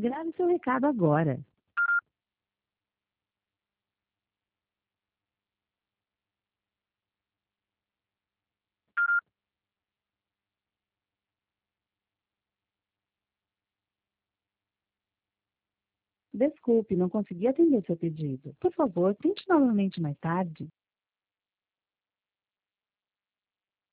Grave seu recado agora. Desculpe, não consegui atender seu pedido. Por favor, tente novamente mais tarde.